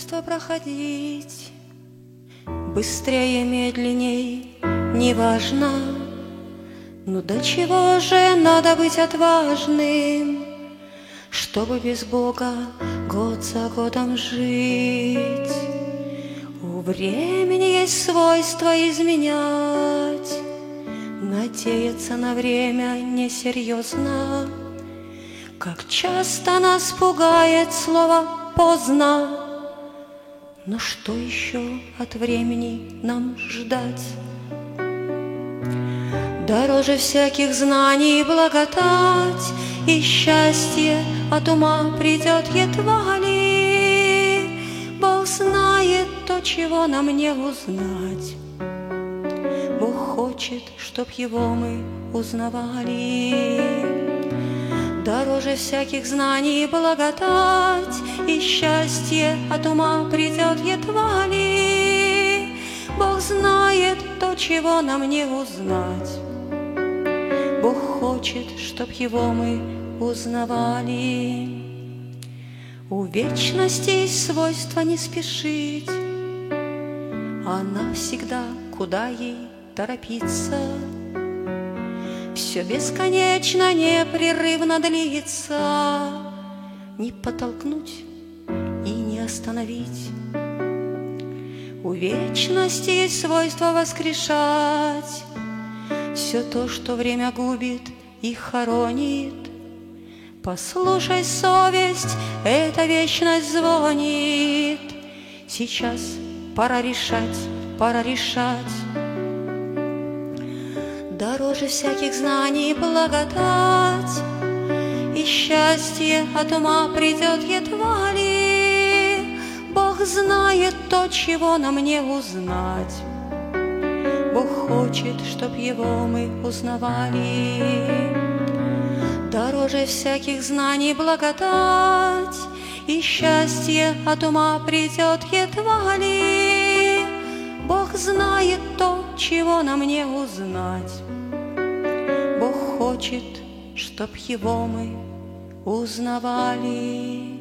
свойство проходить быстрее, медленней, неважно. Ну до чего же надо быть отважным, чтобы без Бога год за годом жить? У времени есть свойство изменять, надеяться на время несерьезно. Как часто нас пугает слово «поздно». Но что еще от времени нам ждать? Дороже всяких знаний благодать, и счастье от ума придет едва ли. Бог знает то, чего нам не узнать. Бог хочет, чтоб его мы узнавали. Дороже всяких знаний благодать, и счастье от ума придет едва ли. Бог знает то, чего нам не узнать. Бог хочет, чтоб его мы узнавали. У вечности есть свойство не спешить, она всегда куда ей торопиться. Все бесконечно, непрерывно длится, не подтолкнуть и не остановить. У вечности есть свойство воскрешать все то, что время губит и хоронит. Послушай, совесть, эта вечность звонит. Сейчас пора решать, пора решать. Дороже всяких знаний благодать, и счастье от ума придет едва ли. Бог знает то, чего нам не узнать. Бог хочет, чтоб его мы узнавали. Дороже всяких знаний благодать, и счастье от ума придет едва ли. Бог знает то, чего нам не узнать. Бог хочет, чтоб его мы узнавали.